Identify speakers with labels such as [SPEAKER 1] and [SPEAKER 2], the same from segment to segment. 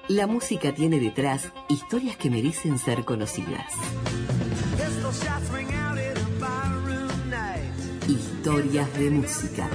[SPEAKER 1] La música tiene detrás historias que merecen ser conocidas. Historias de música.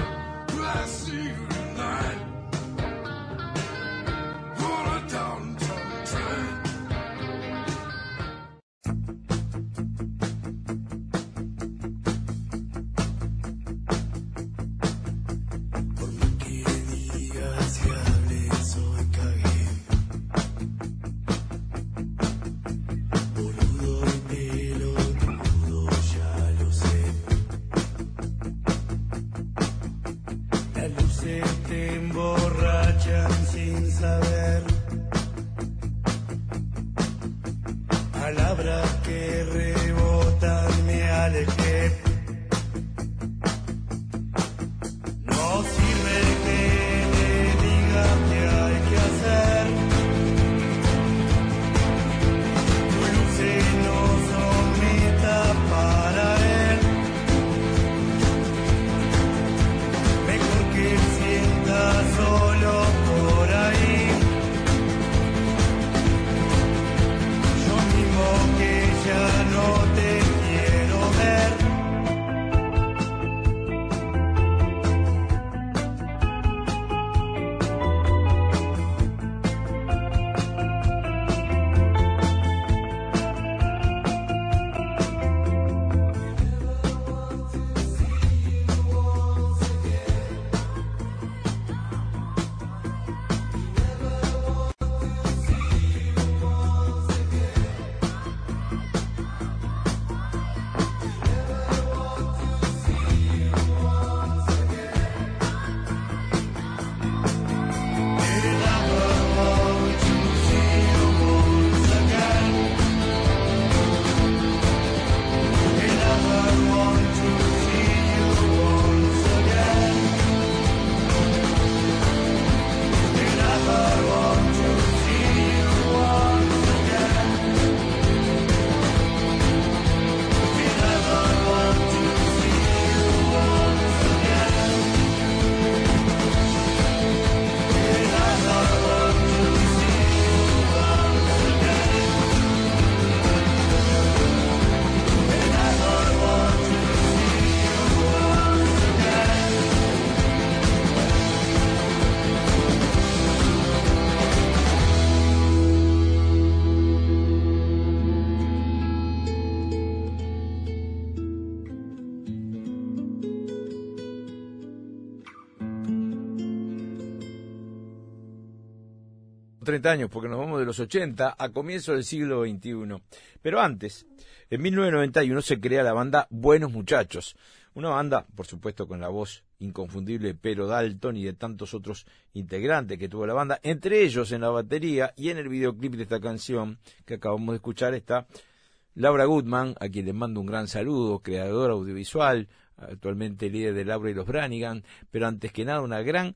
[SPEAKER 2] Años, porque nos vamos de los 80 a comienzos del siglo XXI. Pero antes, en 1991 se crea la banda Buenos Muchachos, una banda, por supuesto, con la voz inconfundible de Pedro Dalton y de tantos otros integrantes que tuvo la banda, entre ellos en la batería y en el videoclip de esta canción que acabamos de escuchar está Laura Goodman, a quien le mando un gran saludo, creadora audiovisual, actualmente líder de Laura y los Branigan, pero antes que nada una gran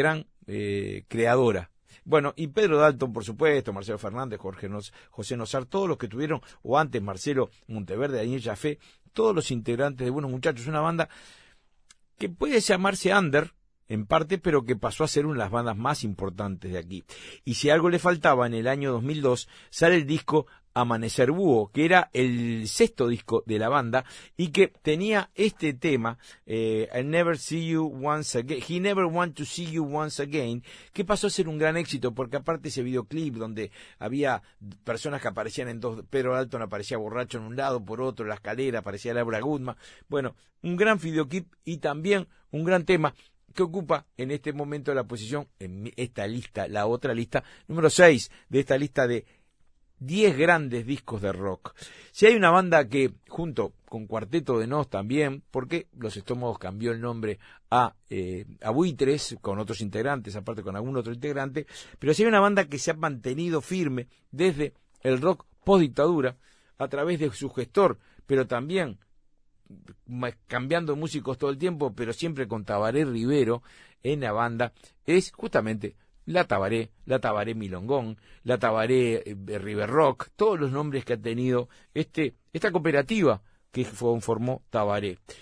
[SPEAKER 2] creadora. Bueno, y Pedro Dalton, por supuesto, Marcelo Fernández, José Nosar, todos los que tuvieron, o antes Marcelo Monteverde, Daniel Jafé, todos los integrantes de Buenos Muchachos, una banda que puede llamarse under, en parte, pero que pasó a ser una de las bandas más importantes de aquí. Y si algo le faltaba, en el año 2002 sale el disco Amanecer Búho, que era el sexto disco de la banda y que tenía este tema, I Never See You Once Again, He Never Want to See You Once Again, que pasó a ser un gran éxito, porque aparte ese videoclip donde había personas que aparecían en dos, Pedro Dalton aparecía borracho en un lado, por otro en la escalera aparecía Laura Goodman, bueno, un gran videoclip y también un gran tema que ocupa en este momento la posición en esta lista, la otra lista, número 6 de esta lista de 10 grandes discos de rock. Si hay una banda que, junto con Cuarteto de Nos también, porque Los Estómagos cambió el nombre a Buitres, con otros integrantes, aparte con algún otro integrante, pero si hay una banda que se ha mantenido firme desde el rock post-dictadura, a través de su gestor, pero también cambiando músicos todo el tiempo, pero siempre con Tabaré Rivero en la banda, es justamente la Tabaré Milongón, la Tabaré River Rock, todos los nombres que ha tenido esta cooperativa que formó Tabaré.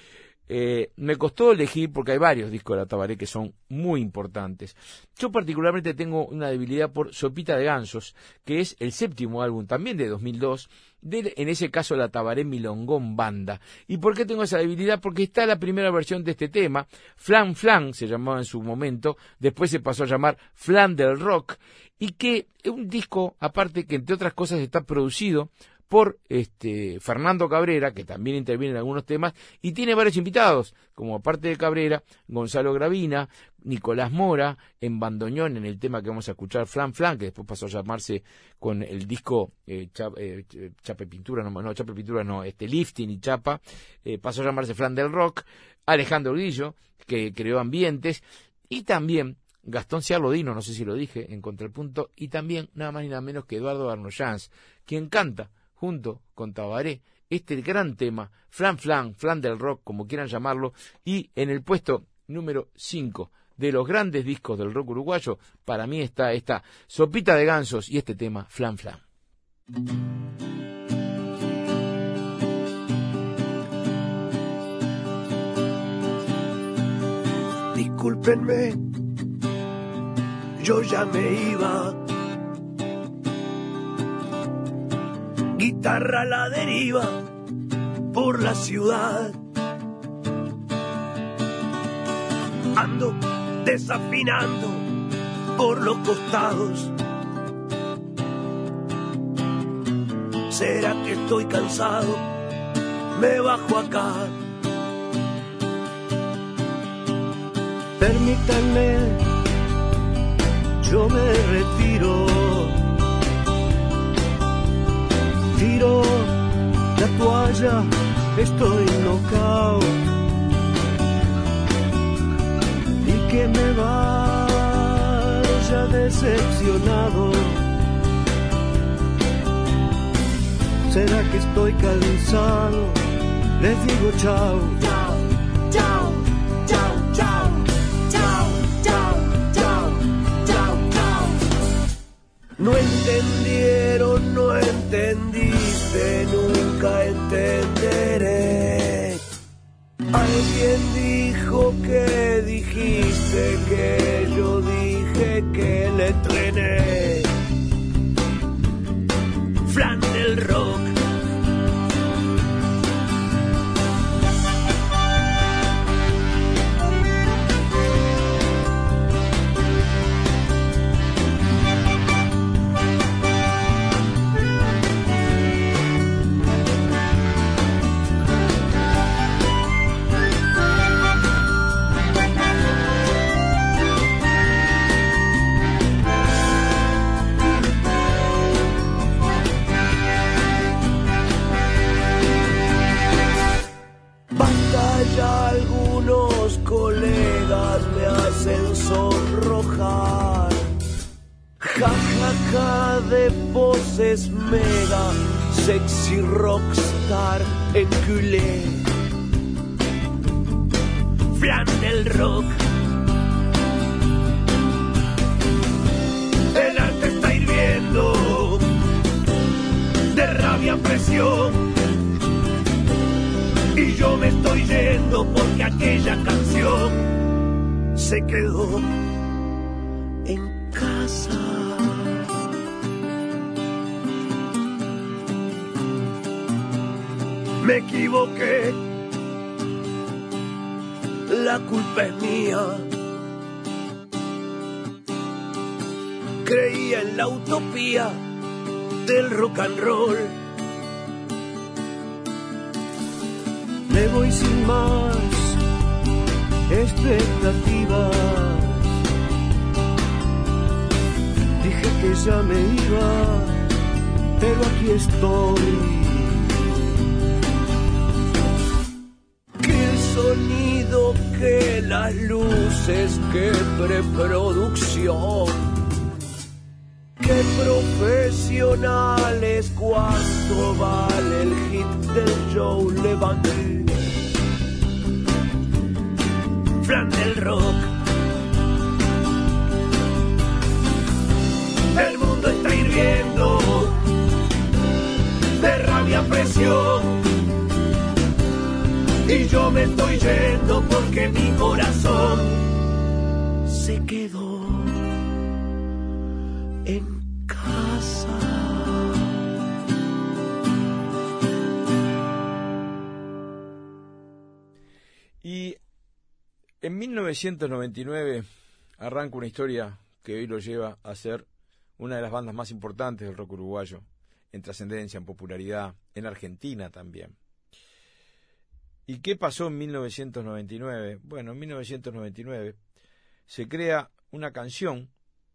[SPEAKER 2] me costó elegir porque hay varios discos de la Tabaré que son muy importantes. Yo particularmente tengo una debilidad por Sopita de Gansos, que es el 7º álbum, también de 2002, en ese caso la Tabaré Milongón Banda. ¿Y por qué tengo esa debilidad? Porque está la primera versión de este tema, Flan Flan se llamaba en su momento, después se pasó a llamar Flan del Rock, y que es un disco, aparte que entre otras cosas está producido por Fernando Cabrera, que también interviene en algunos temas, y tiene varios invitados, como aparte de Cabrera, Gonzalo Gravina, Nicolás Mora, en bandoneón en el tema que vamos a escuchar, Flan Flan, que después pasó a llamarse con el disco Chape Pintura, Lifting y Chapa, pasó a llamarse Flan del Rock, Alejandro Grillo, que creó Ambientes, y también Gastón Ciarlodino, no sé si lo dije, en Contrapunto, y también nada más ni nada menos que Eduardo Arnoyanz, quien canta junto con Tabaré este gran tema, Flan Flan, Flan del Rock, como quieran llamarlo, y en el puesto número 5 de los grandes discos del rock uruguayo, para mí está esta Sopita de Gansos y este tema, Flan Flan.
[SPEAKER 3] Discúlpenme, yo ya me iba. Guitarra a la deriva por la ciudad. Ando desafinando por los costados. ¿Será que estoy cansado? Me bajo acá. Permítanme, yo me retiro. Tiro la toalla, estoy knockout. Y que me vaya decepcionado. ¿Será que estoy cansado? Les digo chao. Chao, chao, chao, chao, chao, chao, chao, chao, chao. No entendieron, no entendiste, nunca entenderé. Alguien dijo que dijiste, que yo dije que le entrené. Flan del Rock. Ya algunos colegas me hacen sonrojar. Ja, ja, ja, de voces mega, sexy rockstar enculé. Flan del Rock. El arte está hirviendo de rabia, presión. Y yo me estoy yendo porque aquella canción se quedó en casa. Me equivoqué, la culpa es mía. Creía en la utopía del rock and roll. Me voy sin más expectativas. Dije que ya me iba, pero aquí estoy. Que el sonido, que las luces, que preproducción, que profesionales, cuánto vale el hit del Joe Levante. Flan del Rock. El mundo está hirviendo de rabia, presión. Y yo me me estoy yendo porque mi corazón se quedó en casa.
[SPEAKER 2] Y en 1999 arranca una historia que hoy lo lleva a ser una de las bandas más importantes del rock uruguayo, en trascendencia, en popularidad, en Argentina también. ¿Y qué pasó en 1999? Bueno, en 1999 se crea una canción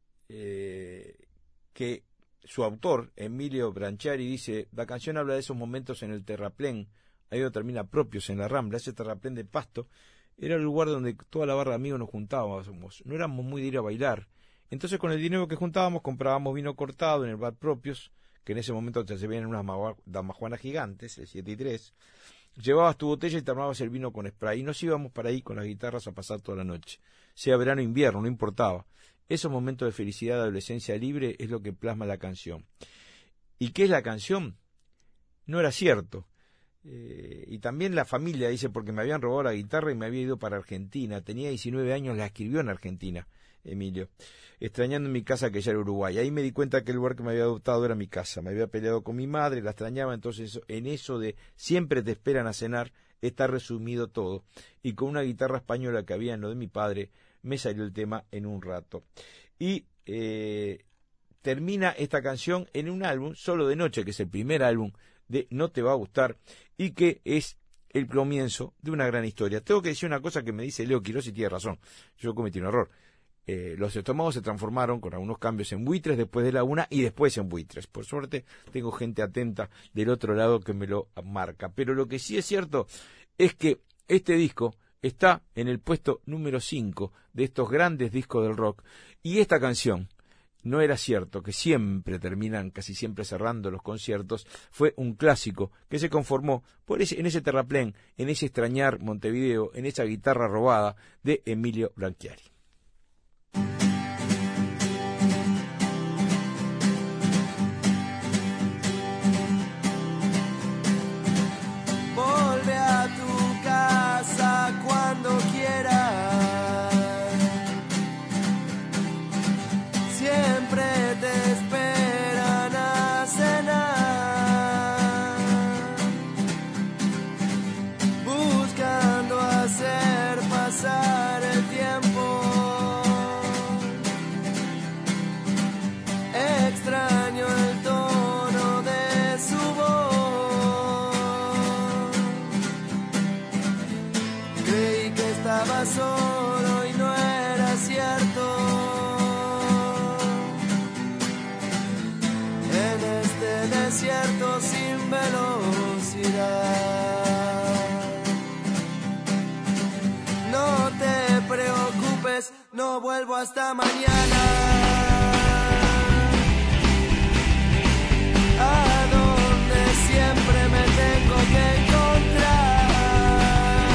[SPEAKER 2] que su autor, Emilio Branchiari, dice: la canción habla de esos momentos en el terraplén, ahí donde termina Propios, en la Rambla. Ese terraplén de Pasto era el lugar donde toda la barra de amigos nos juntábamos, no éramos muy de ir a bailar. Entonces con el dinero que juntábamos comprábamos vino cortado en el bar Propios, que en ese momento se veían unas damajuanas gigantes, el 7-3, llevabas tu botella y te armabas el vino con spray, y nos íbamos para ahí con las guitarras a pasar toda la noche, sea verano o invierno, no importaba. Esos momentos de felicidad, de adolescencia libre, es lo que plasma la canción. ¿Y qué es la canción? No era cierto. Y también la familia dice, porque me habían robado la guitarra y me había ido para Argentina. Tenía 19 años, la escribió en Argentina, Emilio, extrañando mi casa que ya era Uruguay. Ahí me di cuenta que el lugar que me había adoptado era mi casa. Me había peleado con mi madre, la extrañaba. Entonces en eso de siempre te esperan a cenar está resumido todo. Y con una guitarra española que había en lo de mi padre, me salió el tema en un rato. Y termina esta canción en un álbum, Solo de Noche, que es el primer álbum de No Te Va a Gustar, y que es el comienzo de una gran historia. Tengo que decir una cosa que me dice Leo Quirós y tiene razón. Yo cometí un error. Los estómagos se transformaron con algunos cambios en buitres después de la una y después en buitres. Por suerte tengo gente atenta del otro lado que me lo marca. Pero lo que sí es cierto es que este disco está en el puesto número 5 de estos grandes discos del rock. Y esta canción, No era cierto, que siempre terminan, casi siempre cerrando los conciertos, fue un clásico que se conformó en ese terraplén, en ese extrañar Montevideo, en esa guitarra robada de Emilio Branchiari.
[SPEAKER 4] Volve a tu casa cuando quieras. Siempre te esperan a cenar, buscando hacer pasar el tiempo. Extraño el tono de su voz. Creí que estaba solo y no era cierto. Desierto sin velocidad. No te preocupes, no vuelvo hasta mañana. A donde siempre me tengo que encontrar.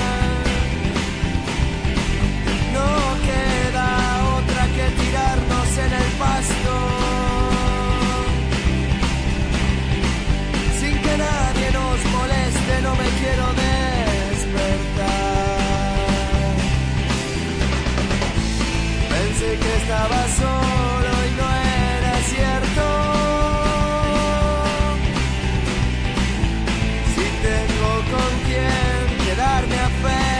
[SPEAKER 4] No queda otra que tirarnos en el pasto. Nadie nos moleste, no me quiero despertar. Pensé que estaba solo y no era cierto. Si tengo con quién quedarme a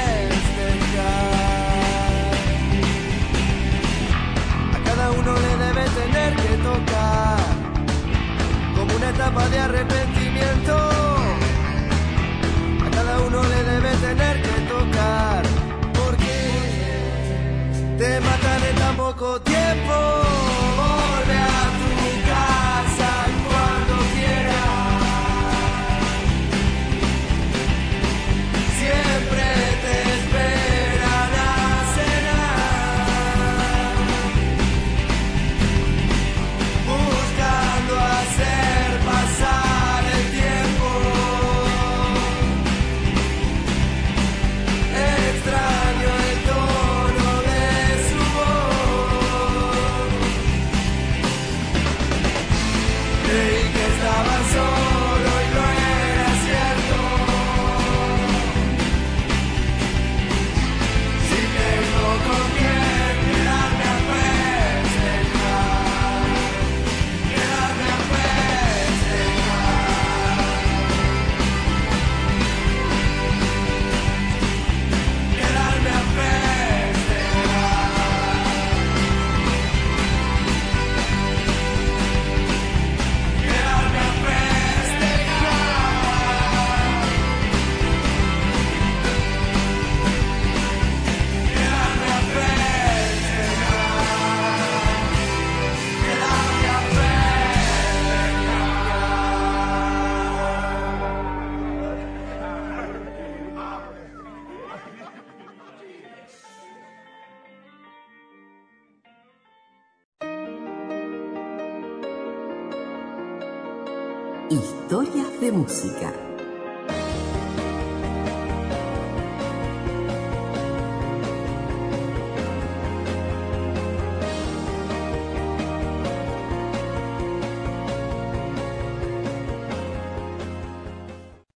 [SPEAKER 4] festejar. A cada uno le debe tener que tocar como una etapa de arrepentimiento. A cada uno le debe tener que tocar, porque te mata de tan poco tiempo. Volve a tu casa cuando quieras. Siempre te esperan a cenar, buscando hacer pasar el tiempo. Extraño el tono de su voz.
[SPEAKER 1] Historias de música.